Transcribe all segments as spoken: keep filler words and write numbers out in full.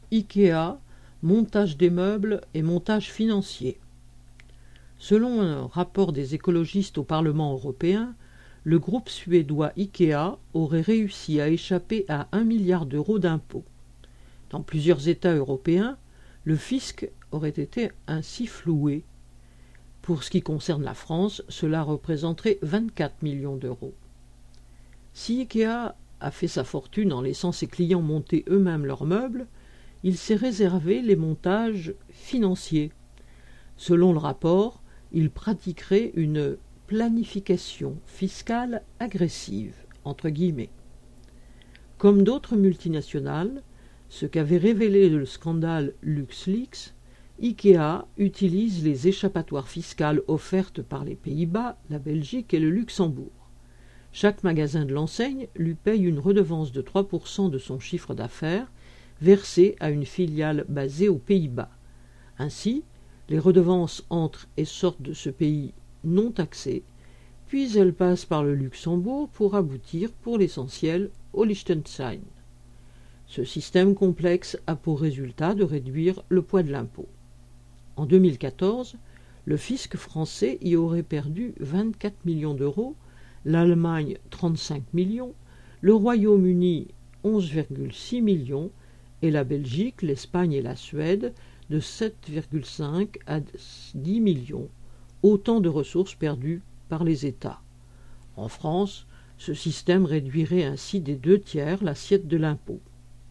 IKEA, montage des meubles et montage financier. Selon un rapport des écologistes au Parlement européen, le groupe suédois IKEA aurait réussi à échapper à un milliard d'euros d'impôts. Dans plusieurs États européens, le fisc aurait été ainsi floué. Pour ce qui concerne la France, cela représenterait vingt-quatre millions d'euros. Si IKEA a fait sa fortune en laissant ses clients monter eux-mêmes leurs meubles, il s'est réservé les montages financiers. Selon le rapport, il pratiquerait une planification fiscale agressive, entre guillemets. Comme d'autres multinationales, ce qu'avait révélé le scandale LuxLeaks, IKEA utilise les échappatoires fiscales offertes par les Pays-Bas, la Belgique et le Luxembourg. Chaque magasin de l'enseigne lui paye une redevance de trois pour cent de son chiffre d'affaires versée à une filiale basée aux Pays-Bas. Ainsi, les redevances entrent et sortent de ce pays non taxé, puis elles passent par le Luxembourg pour aboutir, pour l'essentiel, au Liechtenstein. Ce système complexe a pour résultat de réduire le poids de l'impôt. En deux mille quatorze, le fisc français y aurait perdu vingt-quatre millions d'euros, l'Allemagne trente-cinq millions, le Royaume-Uni onze virgule six millions et la Belgique, l'Espagne et la Suède de sept virgule cinq à dix millions, autant de ressources perdues par les États. En France, ce système réduirait ainsi des deux tiers l'assiette de l'impôt.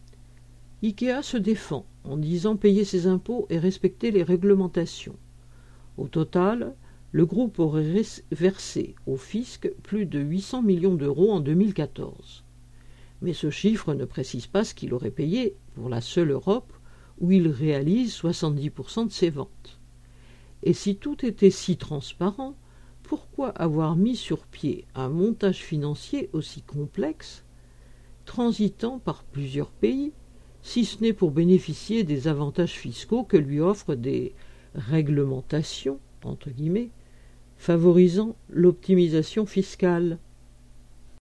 IKEA se défend en disant payer ses impôts et respecter les réglementations. Au total, le groupe aurait versé au fisc plus de huit cents millions d'euros en deux mille quatorze. Mais ce chiffre ne précise pas ce qu'il aurait payé pour la seule Europe, où il réalise soixante-dix pour cent de ses ventes. Et si tout était si transparent, pourquoi avoir mis sur pied un montage financier aussi complexe, transitant par plusieurs pays, si ce n'est pour bénéficier des avantages fiscaux que lui offrent des réglementations, entre guillemets, favorisant l'optimisation fiscale?